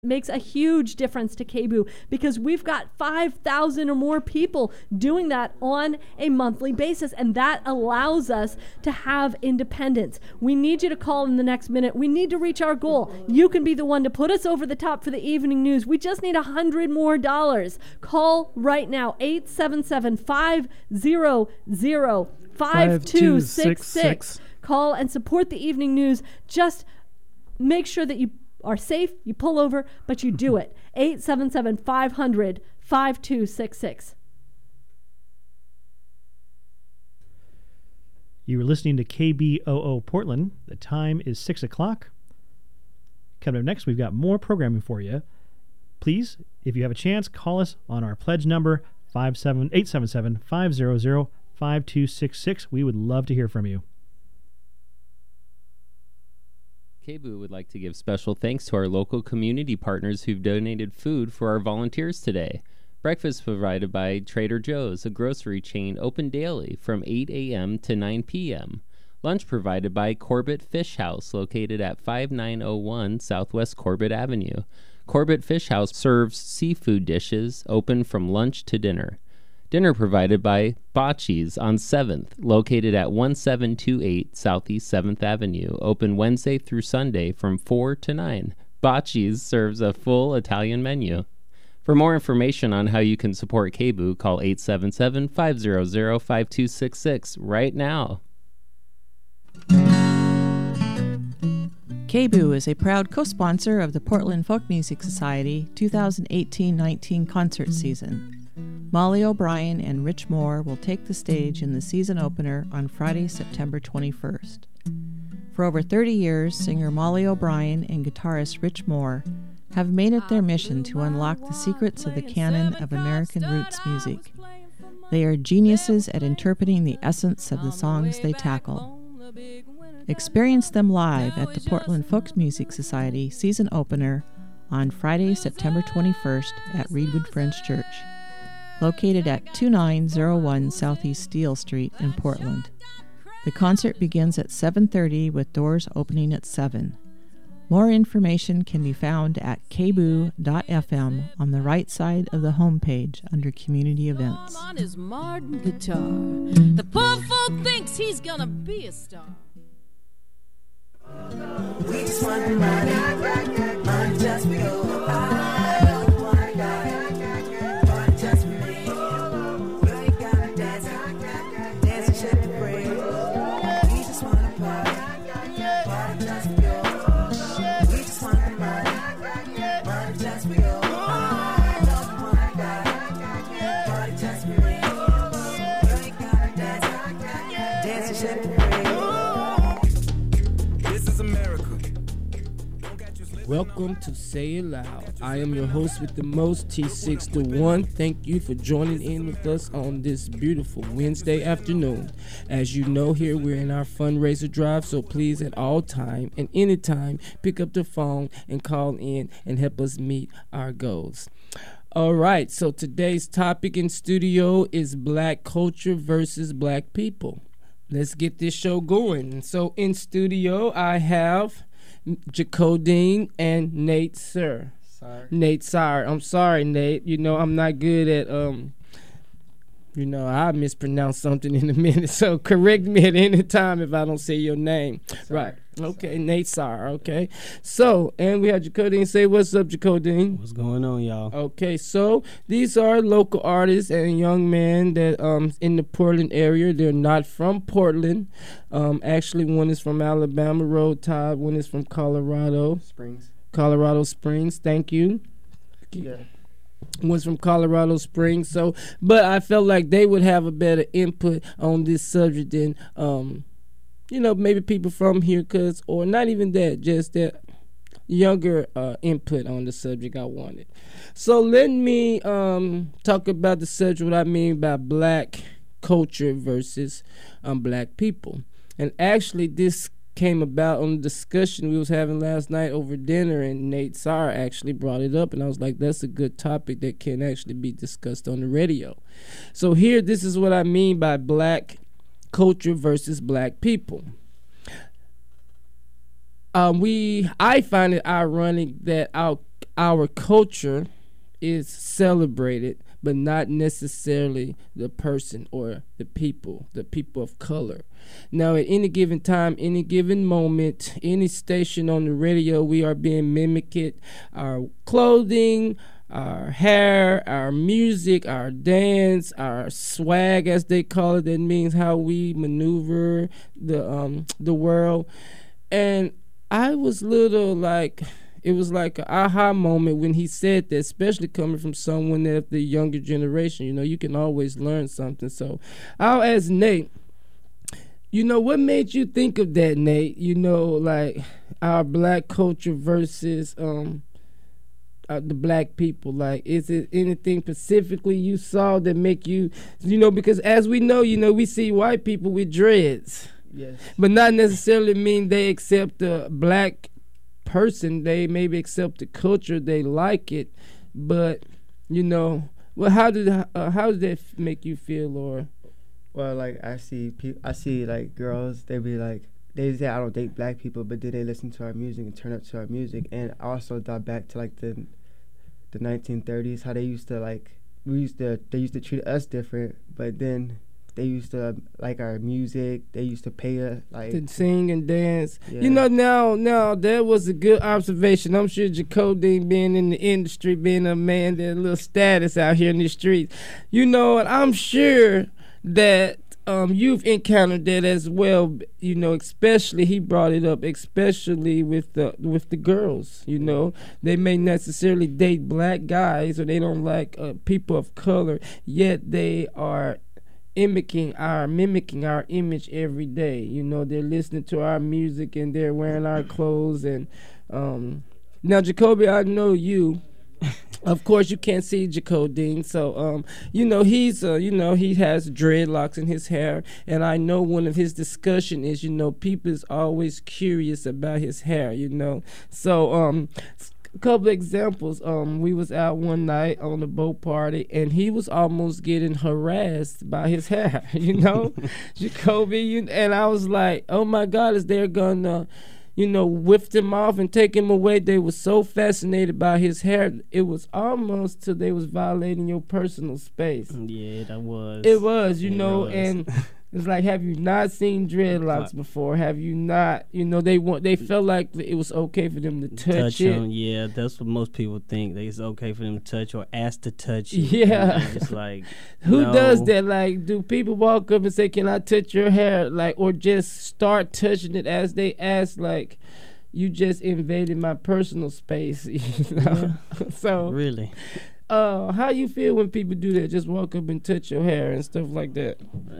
makes a huge difference to KBOO because we've got 5,000 or more people doing that on a monthly basis, and that allows us to have independence. We need you to call in the next minute. We need to reach our goal. You can be the one to put us over the top for the evening news. We just need $100 more. Call right now, 877-500-5266. Call and support the evening news. Just make sure that you are safe, you pull over, but you do it. 877-500-5266. You are listening to KBOO Portland. The time is 6 o'clock. Coming up next, we've got more programming for you. Please, if you have a chance, call us on our pledge number, 877-500-5266. We would love to hear from you. KBOO would like to give special thanks to our local community partners who've donated food for our volunteers today. Breakfast provided by Trader Joe's, a grocery chain open daily from 8 a.m. to 9 p.m. Lunch provided by Corbett Fish House, located at 5901 Southwest Corbett Avenue. Corbett Fish House serves seafood dishes open from lunch to dinner. Dinner provided by Bocce's on 7th, located at 1728 Southeast 7th Avenue, open Wednesday through Sunday from 4 to 9. Bocce's serves a full Italian menu. For more information on how you can support KBOO, call 877-500-5266 right now. KBOO is a proud co-sponsor of the Portland Folk Music Society 2018-19 concert season. Molly O'Brien and Rich Moore will take the stage in the season opener on Friday, September 21st. For over 30 years, singer Molly O'Brien and guitarist Rich Moore have made it their mission to unlock the secrets of the canon of American roots music. They are geniuses at interpreting the essence of the songs they tackle. Experience them live at the Portland Folk Music Society season opener on Friday, September 21st at Reedwood Friends Church, located at 2901 Southeast Steele Street in Portland. The concert begins at 7:30 with doors opening at 7. More information can be found at kboo.fm on the right side of the homepage under Community Events. On his Martin guitar, the poor folk thinks he's gonna be a star. We just want the money, money just for you. Welcome to Say It Loud. I am your host with the most, T6 the One. Thank you for joining in with us on this beautiful Wednesday afternoon. As you know, here we're in our fundraiser drive, so please at all time and anytime pick up the phone and call in and help us meet our goals. All right, so today's topic in studio is black culture versus black people. Let's get this show going. So in studio, I have Jacodine and Nate Sir. Nate Sire. I'm sorry, Nate. You know, I'm not good at I mispronounce something in a minute, so correct me at any time if I don't say your name. Sorry. Right. Okay, Nate Sire. Okay. So, and we have Jacodine. Say what's up, Jacodine. What's going on, y'all? Okay, so these are local artists and young men that in the Portland area. They're not from Portland. Actually, one is from Alabama, Roll Tide. One is from Colorado Springs. Thank you. Yeah. One's from Colorado Springs. So, but I felt like they would have a better input on this subject than, maybe people from here, or not even that, just that younger input on the subject I wanted. So let me talk about the subject, what I mean by black culture versus black people. And actually, this came about on the discussion we was having last night over dinner, and Nate Sire actually brought it up, and I was like, that's a good topic that can actually be discussed on the radio. So here, this is what I mean by black culture versus black people. I find it ironic that our culture is celebrated, but not necessarily the person or the people of color. Now, at any given time, any given moment, any station on the radio, we are being mimicked. Our clothing, our hair, our music, our dance, our swag, as they call it. That means how we maneuver the world. And I was little like, it was like an aha moment when he said that, especially coming from someone of the younger generation. You know, you can always learn something. So I'll ask Nate, you know, what made you think of that, Nate? You know, like our black culture versus the black people. Like, is it anything specifically you saw that make you, you know, because as we know, you know, we see white people with dreads. Yes. But not necessarily mean they accept the black person. They maybe accept the culture, they like it, but you know, well, how did that make you feel? Or Well, like I see like girls, they be like, they say I don't date black people, but did they listen to our music and turn up to our music? And I also thought back to like the 1930s, how they used to like they used to treat us different, but then they used to like our music. They used to pay us like to sing and dance. Yeah. You know, now that was a good observation. I'm sure Jacodine, being in the industry, being a man, that little status out here in the streets. You know, and I'm sure that you've encountered that as well. You know, especially he brought it up, especially with the girls. You know, they may necessarily date black guys or they don't like people of color, yet they are mimicking our image every day. You know, they're listening to our music and they're wearing our clothes. And now, Jacoby, I know you. Of course, you can't see Jacodine, so you know, he's you know, he has dreadlocks in his hair, and I know one of his discussion is, you know, people is always curious about his hair. You know, so a couple of examples. We was out one night on a boat party, and he was almost getting harassed by his hair. You know, Jacoby, and I was like, oh my God, is they gonna, you know, whipped him off and take him away? They were so fascinated by his hair. It was almost till they was violating your personal space. Yeah, that was. It was, you It know, was. and it's like, have you not seen dreadlocks before? Have you not, you know, they felt like it was okay for them to touch it. Them, yeah, that's what most people think. It's okay for them to touch or ask to touch it. Yeah. You know, it's like, Who no. does that? Like, do people walk up and say, can I touch your hair? Like, or just start touching it as they ask, like, you just invaded my personal space. You know? Yeah. So Really? how you feel when people do that? Just walk up and touch your hair and stuff like that.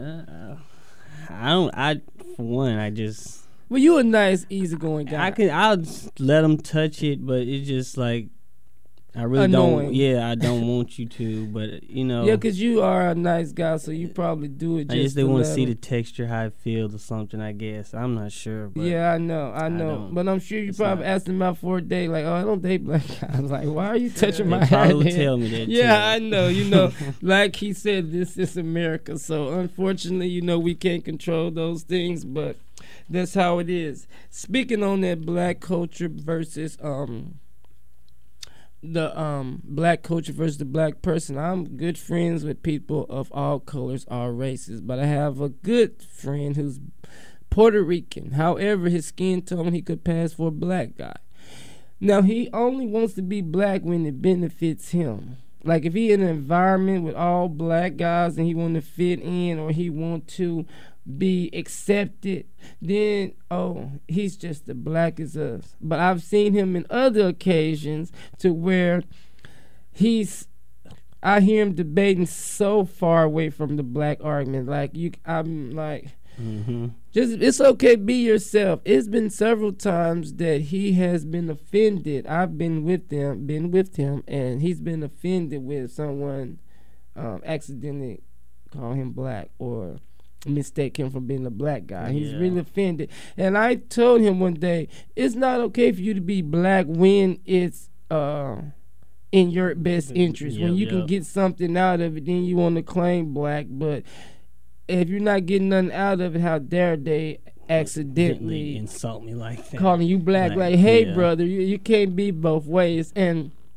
For one, I just. Well, you a nice, easygoing guy. I'll just let them touch it, but it's just like, I really Annoying. don't. Yeah, I don't want you to, but you know. Yeah, because you are a nice guy, so you probably do it just I guess they to want to let see 'em. the texture, how it feels, or something. I guess I'm not sure. But Yeah, I know. don't. But I'm sure you It's probably not- asked him out for a date. Like, oh, I don't date black guys. Like, why are you touching they my hair? probably would then? tell me that. Yeah, too. I know. You know, like he said, this is America. So unfortunately, you know, we can't control those things, but that's how it is. Speaking on that black culture versus the black culture versus the black person, I'm good friends with people of all colors, all races, but I have a good friend who's Puerto Rican. However, his skin tone, he could pass for a black guy. Now, he only wants to be black when it benefits him. Like, if he in an environment with all black guys and he want to fit in, or he want to be accepted, then, oh, he's just as black as us. But I've seen him in other occasions to where I hear him debating so far away from the black argument. Like, I'm like, just, it's okay, be yourself. It's been several times that he has been offended. I've been with him, and he's been offended with someone accidentally call him black or mistake him for being a black guy. He's Yeah. really offended. And I told him one day, it's not okay for you to be black when it's in your best interest. When you can get something out of it, then you want to claim black. But if you're not getting nothing out of it, how dare they accidentally insult me like that. calling you black? Like, hey, yeah. brother, you can't be both ways. And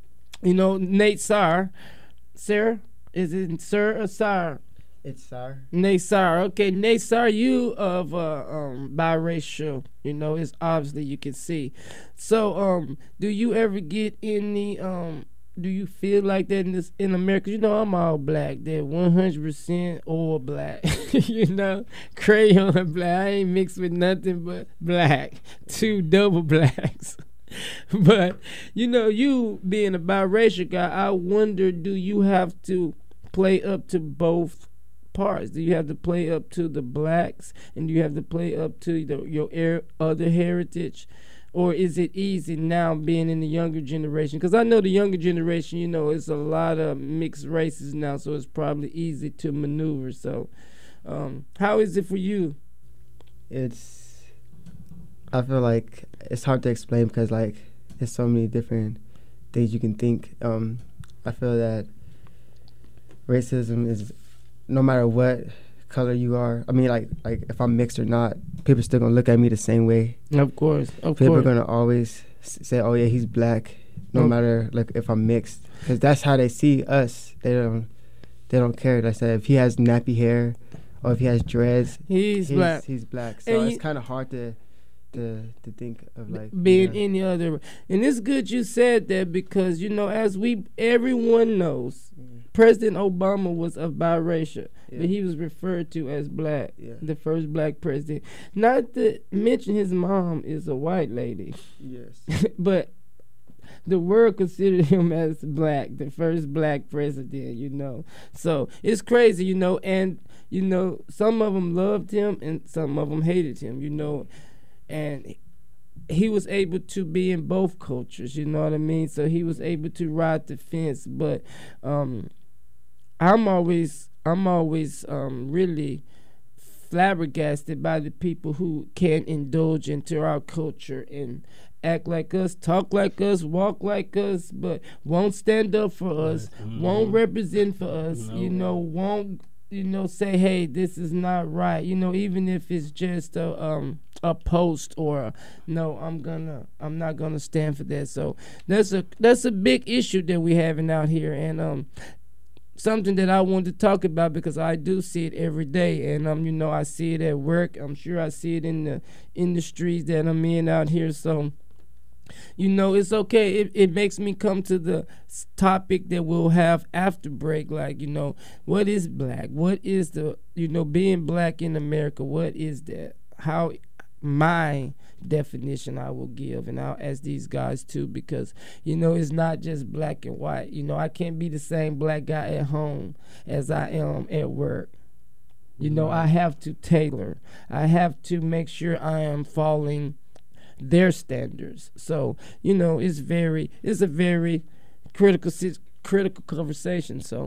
Nate Sarr. Sarah, is it Sir or Sarr? It's Sar. Nate Sarr. Okay, Nate Sarr, you of biracial. It's obviously you can see. So do you ever get any do you feel like that in America? I'm all black. They're 100% all black. Crayon black. I ain't mixed with nothing but black. 2 double blacks. But you being a biracial guy, I wonder, do you have to play up to both parts? Do you have to play up to the blacks, and do you have to play up to your other heritage? Or is it easy now being in the younger generation? Because I know the younger generation, it's a lot of mixed races now, so it's probably easy to maneuver. So how is it for you? I feel like it's hard to explain because, like, there's so many different things you can think. I feel that racism is, no matter what color you are, I mean, like if I'm mixed or not, people still gonna look at me the same way. Of course. People are gonna always say, "Oh yeah, he's black," no matter like if I'm mixed, because that's how they see us. They don't care. Like I said, if he has nappy hair or if he has dreads, he's black. He's black. So it's kind of hard to think of like being any other. And it's good you said that, because as everyone knows, President Obama was of biracial, but he was referred to as black, the first black president. Not to mention his mom is a white lady. Yes. But the world considered him as black, the first black president, So it's crazy, and, some of them loved him and some of them hated him, and he was able to be in both cultures, you know what I mean? So he was able to ride the fence. But I'm always really flabbergasted by the people who can indulge into our culture and act like us, talk like us, walk like us, but won't stand up for us, won't represent for us, won't say, hey, this is not right, even if it's just a post or no, I'm not gonna stand for that. So that's a big issue that we having out here, and something that I wanted to talk about because I do see it every day, and I see it at work. I'm sure I see it in the industries that I'm in out here. So it's okay. It makes me come to the topic that we'll have after break. Like, what is black? What is the, being black in America? What is that? How my definition I will give, and I'll ask these guys too, because, it's not just black and white. I can't be the same black guy at home as I am at work. I have to tailor. I have to make sure I am following their standards. So it's a very critical conversation. So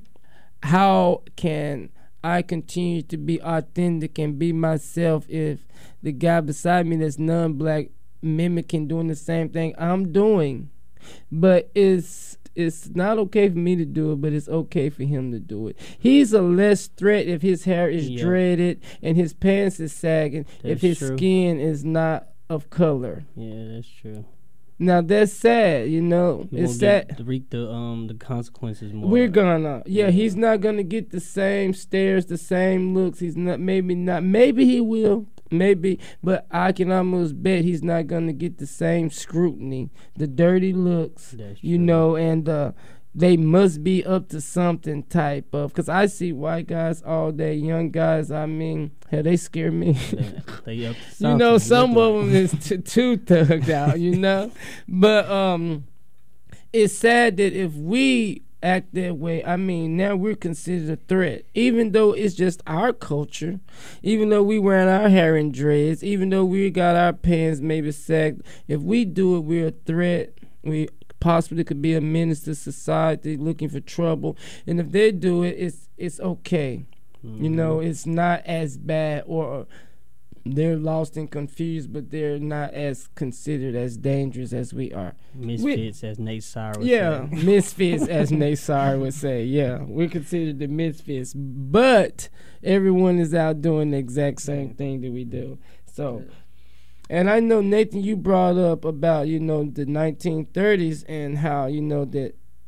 how can I continue to be authentic and be myself if the guy beside me that's non-black mimicking, doing the same thing I'm doing? But it's not okay for me to do it, but it's okay for him to do it. He's a less threat if his hair is dreaded and his pants is sagging, if his skin is not of color. Yeah, that's true. Now that's sad, it's sad. To reap the consequences more. We're gonna, he's not gonna get the same stares, the same looks. He's not. Maybe he will. Maybe, but I can almost bet he's not gonna get the same scrutiny, the dirty looks. That's true. And they must be up to something type of, because I see white guys all day, young guys, I mean, hell, they scare me. They up to something. Some of them is too thugged out, But it's sad that if we act that way, I mean, now we're considered a threat, even though it's just our culture, even though we wearing our hair in dreads, even though we got our pants maybe sagged. If we do it, we're a threat. We possibly could be a menace to society, looking for trouble. And if they do it, it's okay. It's not as bad, or they're lost and confused, but they're not as considered as dangerous as we are. Misfits, as Nate Sarr would say. Misfits, as Nate Sarr would say. Yeah, we're considered the misfits, but everyone is out doing the exact same thing that we do. So, and I know, Nathan, you brought up about, the 1930s and how, that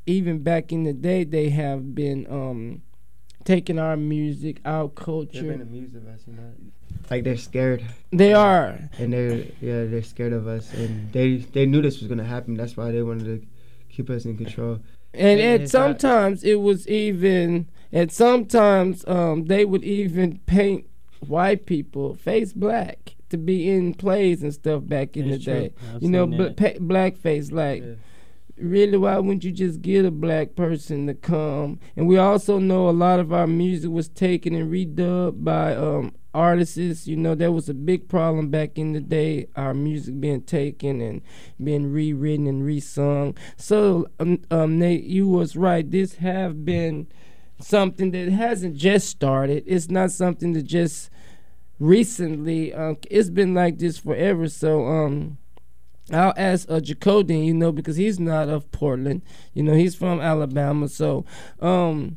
even back in the day, they have been taking our music, our They've culture. been amused of us, you know. Like they're scared. They are. And they're scared of us, and they knew this was gonna happen. That's why they wanted to keep us in control. And it's at sometimes it was even, and sometimes they would even paint white people face black to be in plays and stuff back in That's the true. day. I've You know, seen that. blackface, like. Yeah. Really, why wouldn't you just get a black person to come? And we also know a lot of our music was taken and redubbed by artists. You know, that was a big problem back in the day, our music being taken and being rewritten and resung. So, Nate, you was right. This have been something that hasn't just started. It's not something that just recently, it's been like this forever. So, I'll ask Jacodin, you know, because he's not of Portland. You know, he's from Alabama. So, to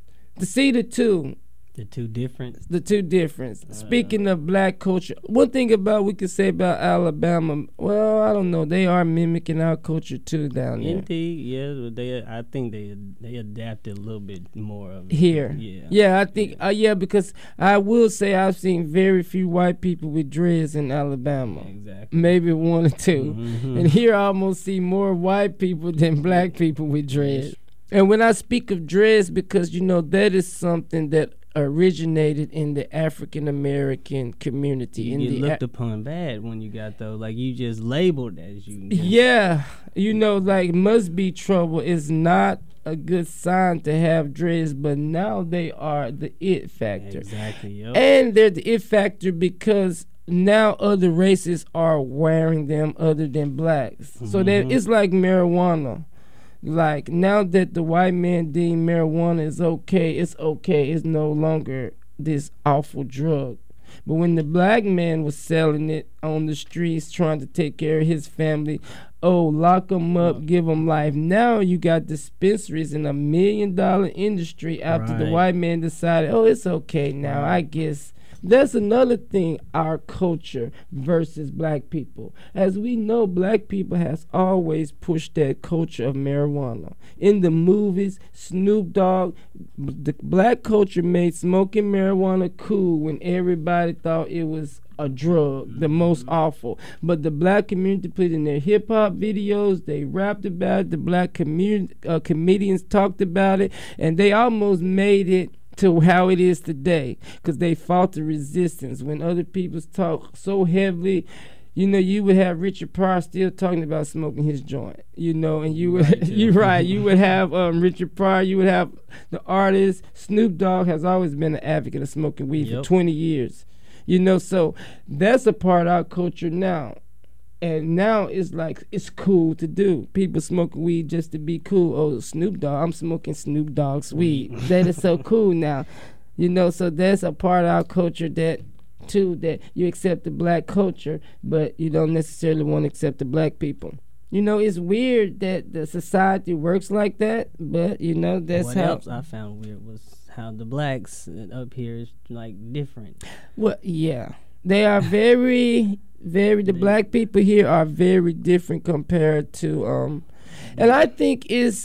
see the two different. the two difference. Speaking of black culture, one thing about we could say about Alabama, well, I don't know, they are mimicking our culture too down there. Indeed, yeah. But I think they adapted a little bit more of it. Here. Yeah. I think, because I will say I've seen very few white people with dreads in Alabama. Exactly. Maybe one or two. Mhm. And here I almost see more white people than black people with dreads. And when I speak of dreads, because, you know, that is something that originated in the African American community. You in get the looked upon bad when you got those. Like, you just labeled as you. Yeah, you know, like must be trouble is not a good sign to have dreads, but now they are the it factor. Exactly. Yep. And they're the it factor because now other races are wearing them other than blacks. So that it's like marijuana. Like, now that the white man deem marijuana is okay, it's okay. It's no longer this awful drug. But when the black man was selling it on the streets, trying to take care of his family, lock them up, give them life. Now you got dispensaries in $1 million industry after the Right. white man decided, it's okay now, I guess. That's another thing, our culture versus black people. As we know, black people has always pushed that culture of marijuana. In the movies, Snoop Dogg, the black culture made smoking marijuana cool when everybody thought it was a drug, the most awful. But the black community put it in their hip hop videos, they rapped about it, the black comedians talked about it, and they almost made it to how it is today, because they fought the resistance. When other people talk so heavily, you know, you would have Richard Pryor still talking about smoking his joint, you know, and you would, you would have Richard Pryor, you would have the artist. Snoop Dogg has always been an advocate of smoking weed for 20 years, you know, so that's a part of our culture now. And now it's like, it's cool to do. People smoking weed just to be cool. Oh, Snoop Dogg, I'm smoking Snoop Dogg's weed. That is so cool now. You know, so that's a part of our culture that you accept the black culture, but you don't necessarily want to accept the black people. You know, it's weird that the society works like that, but, you know, that's what how... else I found weird was how the blacks up here is, like, different. Well, yeah. They are very... the black people here are very different compared to and I think it's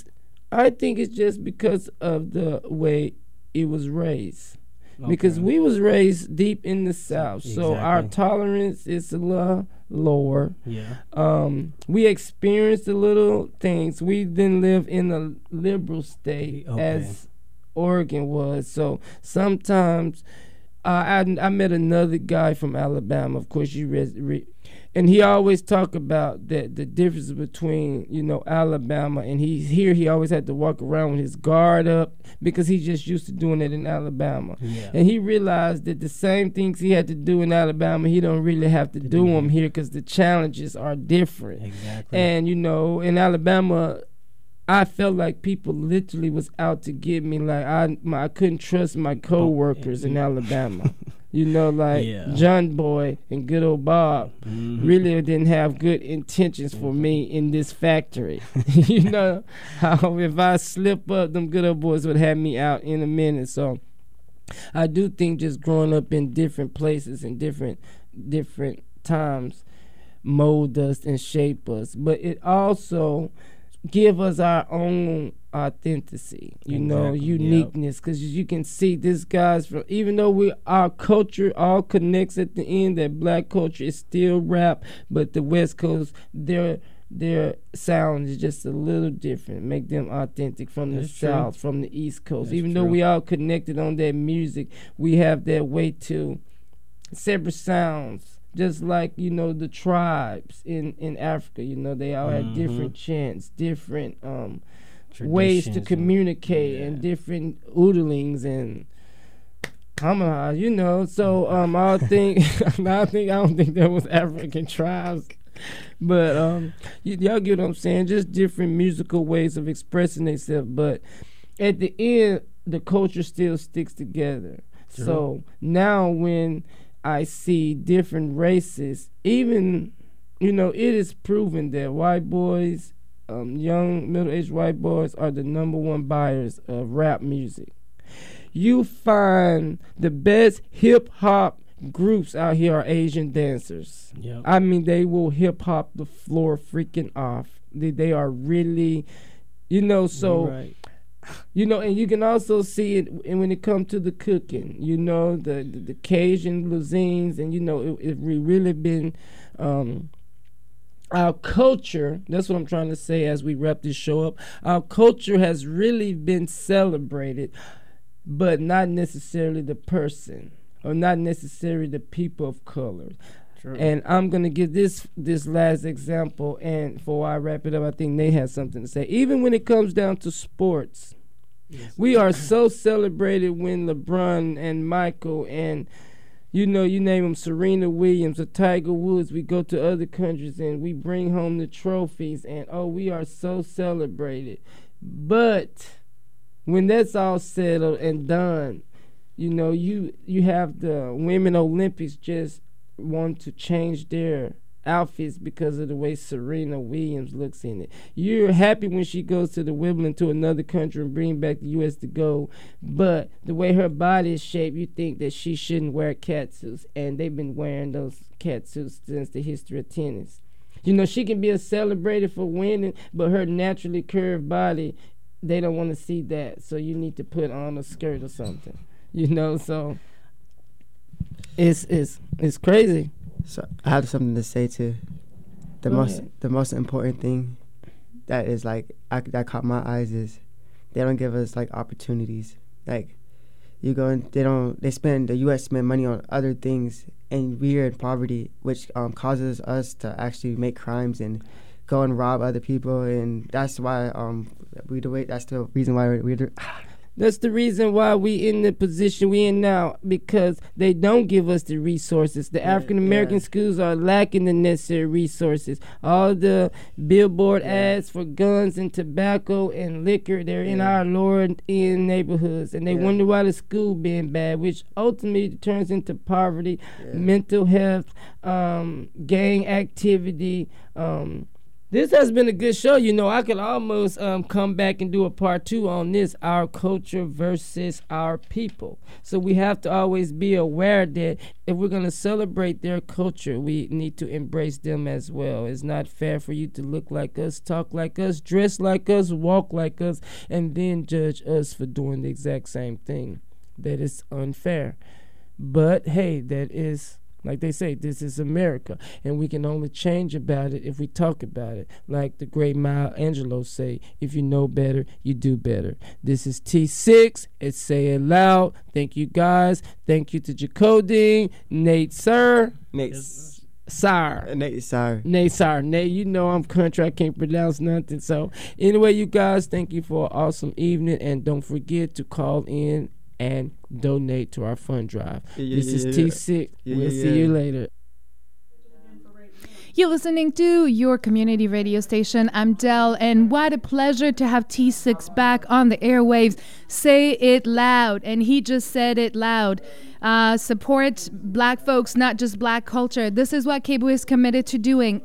just because of the way it was raised. Because we was raised deep in the South, so our tolerance is a little lower. We experienced the little things. We didn't live in a liberal state as Oregon was, so sometimes I met another guy from Alabama. Of course, and he always talk about the difference between, you know, Alabama and he always had to walk around with his guard up because he's just used to doing it in Alabama. And he realized that the same things he had to do in Alabama, he don't really have to do them here because the challenges are different. And, you know, in Alabama, I felt like people literally was out to get me. Like I couldn't trust my co-workers in Alabama. You know, like John Boy and good old Bob really didn't have good intentions for me in this factory. You know, how if I slip up, them good old boys would have me out in a minute. So I do think just growing up in different places and different times mold us and shape us. But it also give us our own authenticity, you Exactly, know, yep. uniqueness, because you can see this guy's from, even though our culture all connects at the end, that black culture is still rap, but the West Coast, their sound is just a little different, make them authentic from the That's true. South, from the East Coast. That's Even though true. we all connected on that music, we have that way too. Separate sounds. Just like, you know, the tribes in Africa, you know, they all have different chants, different ways to Traditions communicate, and different oodlings and harmonize, you know. So I don't think there was African tribes, but y'all get what I'm saying. Just different musical ways of expressing themselves, but at the end, the culture still sticks together. Sure. So now when I see different races, even, you know, it is proven that white boys, young middle-aged white boys are the #1 buyers of rap music. You find the best hip-hop groups out here are Asian dancers. Yep. I mean, they will hip-hop the floor freaking off. They are really, you know, so... Right. You know, and you can also see it when it comes to the cooking. You know, the Cajun cuisines, and you know, it really been our culture. That's what I'm trying to say as we wrap this show up. Our culture has really been celebrated, but not necessarily the person, or not necessarily the people of color. True. And I'm gonna give this last example, and before I wrap it up, I think Nate has something to say. Even when it comes down to sports, we are so celebrated when LeBron and Michael and, you know, you name them, Serena Williams or Tiger Woods, we go to other countries and we bring home the trophies, and we are so celebrated. But when that's all settled and done, you know, you have the Women Olympics just want to change their outfits because of the way Serena Williams looks in it. You're happy when she goes to the Wimbledon to another country and bring back the U.S. to gold, but the way her body is shaped, you think that she shouldn't wear catsuits, and they've been wearing those catsuits since the history of tennis. You know, she can be celebrated for winning, but her naturally curved body, they don't want to see that, so you need to put on a skirt or something. You know, so it's crazy. So I have something to say too. The most important thing that is like that caught my eyes is they don't give us like opportunities. Like you go and the U.S. spend money on other things, and we are in poverty, which causes us to actually make crimes and go and rob other people, and that's why that's the reason why That's the reason why we in the position we in now, because they don't give us the resources. The African American schools are lacking the necessary resources. All the billboard ads for guns and tobacco and liquor, they're in our lower-end neighborhoods, and they wonder why the school being bad, which ultimately turns into poverty, mental health, gang activity. This has been a good show. You know, I could almost come back and do a part 2 on this, our culture versus our people. So we have to always be aware that if we're going to celebrate their culture, we need to embrace them as well. It's not fair for you to look like us, talk like us, dress like us, walk like us, and then judge us for doing the exact same thing. That is unfair. But, hey, that is... Like they say, this is America, and we can only change about it if we talk about it. Like the great Maya Angelou say, if you know better, you do better. This is T6. It's Say It Loud. Thank you, guys. Thank you to Jacodine, Nate Sir. Nate, you know I'm country. I can't pronounce nothing. So anyway, you guys, thank you for an awesome evening, and don't forget to call in and donate to our fund drive. This is T6. We'll see you later. You're listening to your community radio station. I'm Del, and what a pleasure to have T6 back on the airwaves. Say it loud, and he just said it loud. Support black folks, not just black culture. This is what KBOO is committed to doing.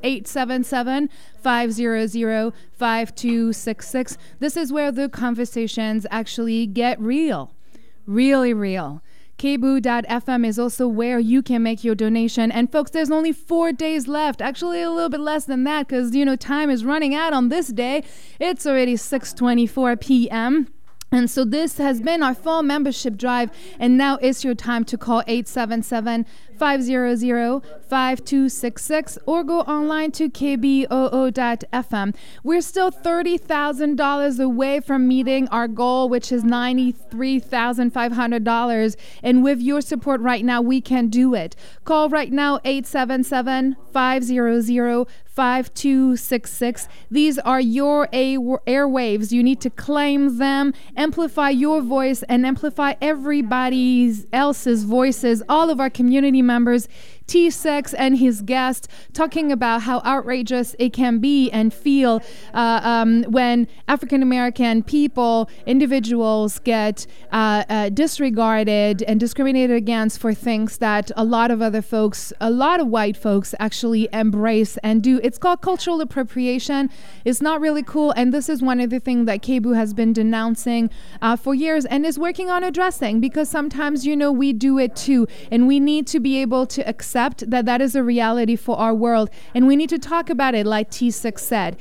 877-500-5266. This is where the conversations actually get real. Really real. KBOO.FM is also where you can make your donation. And folks, there's only 4 days left. Actually, a little bit less than that because, time is running out on this day. It's already 6:24 p.m. And so this has been our fall membership drive, and now is your time to call 877-500-5266 or go online to kboo.fm. We're still $30,000 away from meeting our goal, which is $93,500. And with your support right now, we can do it. Call right now, 877-500-5266. These are your airwaves. You need to claim them, amplify your voice, and amplify everybody else's voices, all of our community members. T6 and his guest talking about how outrageous it can be and feel when African American people, individuals get disregarded and discriminated against for things that a lot of other folks, a lot of white folks actually embrace and do. It's called cultural appropriation. It's not really cool, and this is one of the things that KBOO has been denouncing for years and is working on addressing, because sometimes, we do it too, and we need to be able to accept that is a reality for our world, and we need to talk about it like T6 said.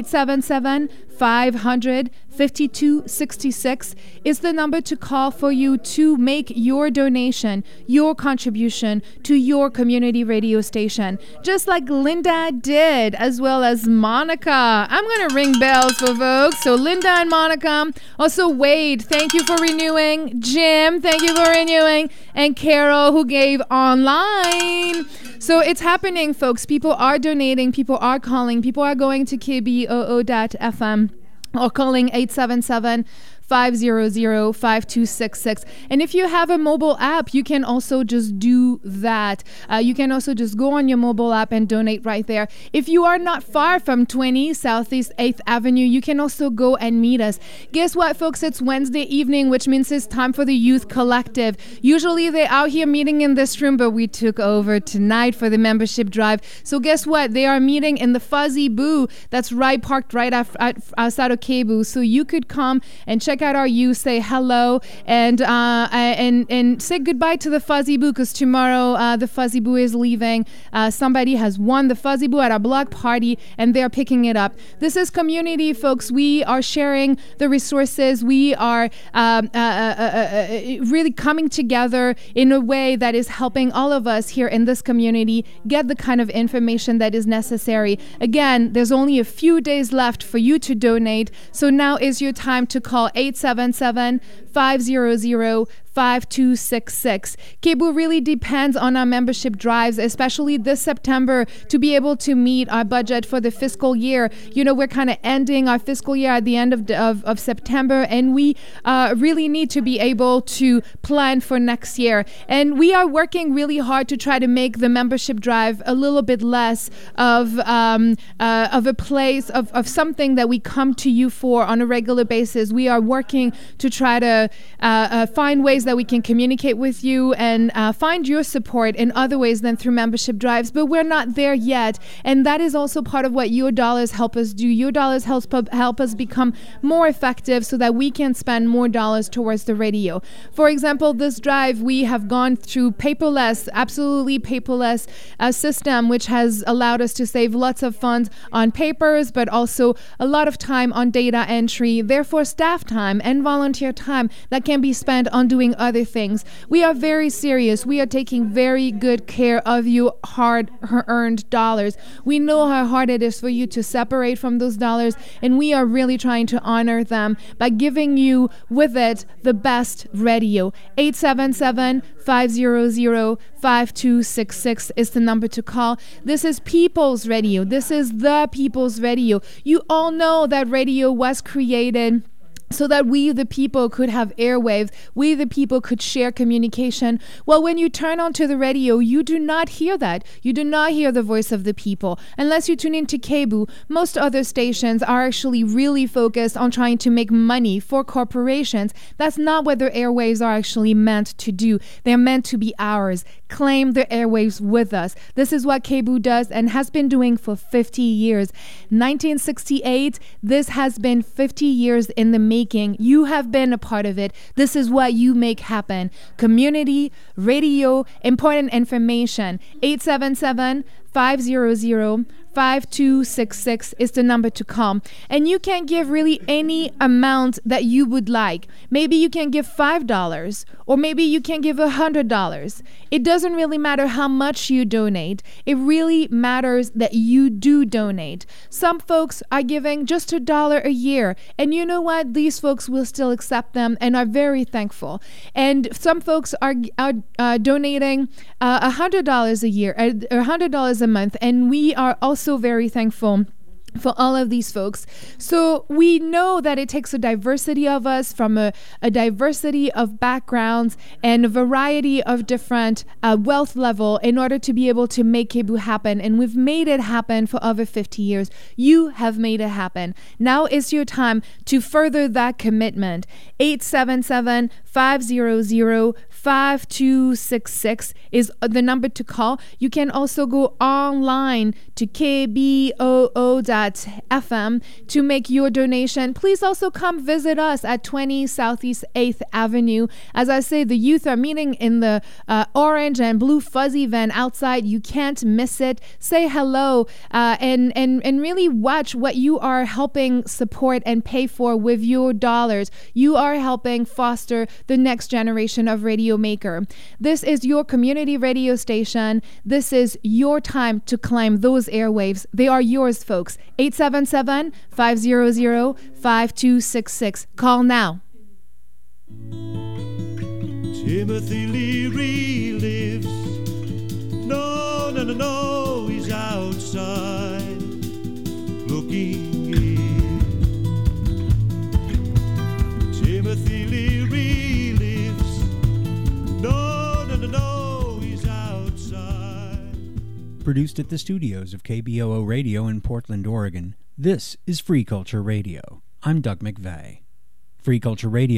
877-500-5266 is the number to call for you to make your donation, your contribution to your community radio station, just like Linda did, as well as Monica. I'm going to ring bells for folks. So Linda and Monica. Also Wade, thank you for renewing. Jim, thank you for renewing. And Carol, who gave online. So it's happening, folks. People are donating. People are calling. People are going to kboo.fm or calling 877-500-5266. And if you have a mobile app, you can also just do that. You can also just go on your mobile app and donate right there. If you are not far from 20 Southeast 8th Avenue, you can also go and meet us. Guess what, folks? It's Wednesday evening, which means it's time for the Youth Collective. Usually they're out here meeting in this room, but we took over tonight for the membership drive. So guess what? They are meeting in the Fuzzy Boo that's parked right outside of KBOO. So you could come and check out our youth, say hello, and say goodbye to the Fuzzy Boo, because tomorrow the Fuzzy Boo is leaving. Somebody has won the Fuzzy Boo at our block party, and they're picking it up. This is community, folks. We are sharing the resources. We are really coming together in a way that is helping all of us here in this community get the kind of information that is necessary. Again, there's only a few days left for you to donate, so now is your time to call 877-500-5266. KBOO really depends on our membership drives, especially this September, to be able to meet our budget for the fiscal year. We're kind of ending our fiscal year at the end of September, and we really need to be able to plan for next year. And we are working really hard to try to make the membership drive a little bit less of a place of something that we come to you for on a regular basis. We are working to try to find ways that we can communicate with you and find your support in other ways than through membership drives, but we're not there yet. And that is also part of what your dollars help us do. Your dollars help us become more effective so that we can spend more dollars towards the radio. For example, this drive, we have gone through paperless, absolutely paperless system, which has allowed us to save lots of funds on papers, but also a lot of time on data entry, therefore staff time and volunteer time that can be spent on doing other things. We are very serious. We are taking very good care of you hard-earned dollars. We know how hard it is for you to separate from those dollars, and we are really trying to honor them by giving you with it the best radio. 877-500-5266 is the number to call. This is People's Radio. This is the People's Radio. You all know that radio was created so that we, the people, could have airwaves. We, the people, could share communication. Well, when you turn onto the radio, you do not hear that. You do not hear the voice of the people. Unless you tune into KBOO, most other stations are actually really focused on trying to make money for corporations. That's not what their airwaves are actually meant to do. They're meant to be ours. Claim the airwaves with us. This is what KBOO does and has been doing for 50 years. 1968, this has been 50 years in the making. making. You have been a part of it. This is what you make happen. Community radio, important information. 877-500-5266 is the number to call. And you can give really any amount that you would like. Maybe you can give $5 or maybe you can give $100. It doesn't really matter how much you donate. It really matters that you do donate. Some folks are giving just $1 a year. And you know what? These folks will still accept them and are very thankful. And some folks are donating $100 a year, or $100 a month. And we are also very thankful for all of these folks. So we know that it takes a diversity of us from a diversity of backgrounds and a variety of different wealth level in order to be able to make KBOO happen. And we've made it happen for over 50 years. You have made it happen. Now is your time to further that commitment. 877-500-5266 is the number to call. You can also go online to KBOO.FM to make your donation. Please also come visit us at 20 Southeast 8th Avenue. As I say, the youth are meeting in the orange and blue fuzzy van outside. You can't miss it. Say hello and really watch what you are helping support and pay for with your dollars. You are helping foster the next generation of radio maker. This is your community radio station. This is your time to claim those airwaves. They are yours, folks. 877-500-5266. Call now. Timothy Leary lives. No, he's outside looking in. Timothy Leary lives. No, he's outside. Produced at the studios of KBOO Radio in Portland, Oregon, this is Free Culture Radio. I'm Doug McVeigh. Free Culture Radio